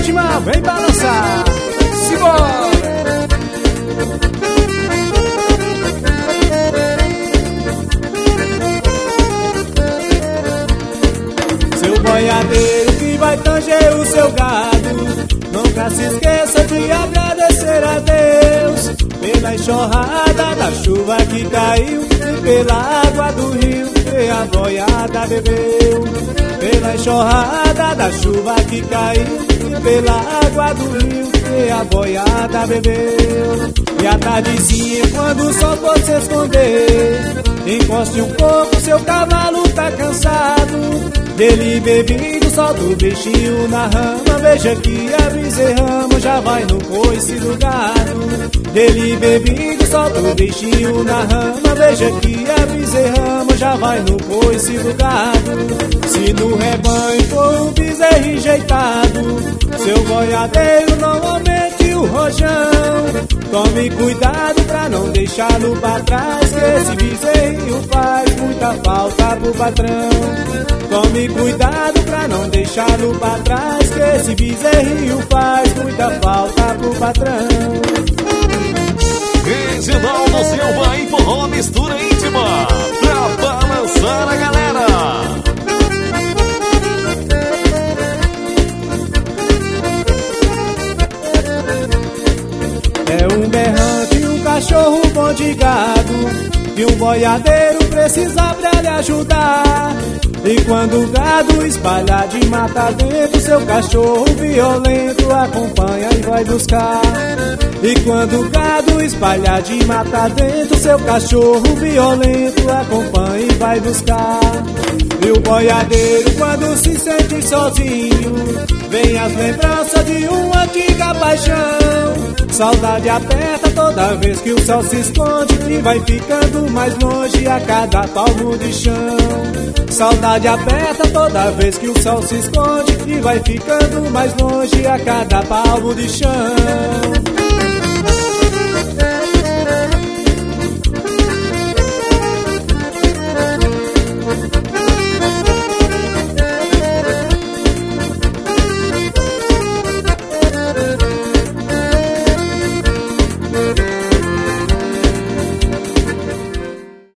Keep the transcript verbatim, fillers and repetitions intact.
Ritma, vem balançar. Simbora! Seu boiadeiro que vai tanger o seu gado, nunca se esqueça de agradecer a Deus pela enxurrada da chuva que caiu e pela água do rio que a boiada bebeu. Pela enxurrada da chuva que caiu e pela água do rio que a boiada bebeu. E à tardezinha, quando o sol for se esconder, encoste um pouco, seu cavalo tá cansado. Dele bebido, solta o bichinho na rama. Veja que a bezerrama já vai no coice do gado. Dele bebido, solta o bichinho na rama. Veja que a bezerrama já vai no coice do gado. Se no rebanho for um bezerro enjeitado, seu boiadeiro não aumente o rojão. Tome cuidado pra não deixá-lo pra trás, que esse bezerrinho faz muita falta pro patrão. Tome cuidado pra não deixá-lo pra trás, que esse bezerrinho faz muita falta pro patrão. Reginaldo Silva e Forró Mistura Íntima, pra balançar a galera. É um berrante, um cachorro bom de gado, e um boiadeiro precisa pra lhe ajudar. E quando o gado espalhar de mata dentro, seu cachorro violento acompanha e vai buscar. E quando o gado espalhar de mata dentro, seu cachorro violento acompanha e vai buscar. E o boiadeiro, quando se sente sozinho, vem as lembranças de uma antiga paixão. Saudade aperta toda vez que o sol se esconde, e vai ficando mais longe a cada palmo de chão. Saudade aperta toda vez que o sol se esconde, e vai ficando mais longe a cada palmo de chão.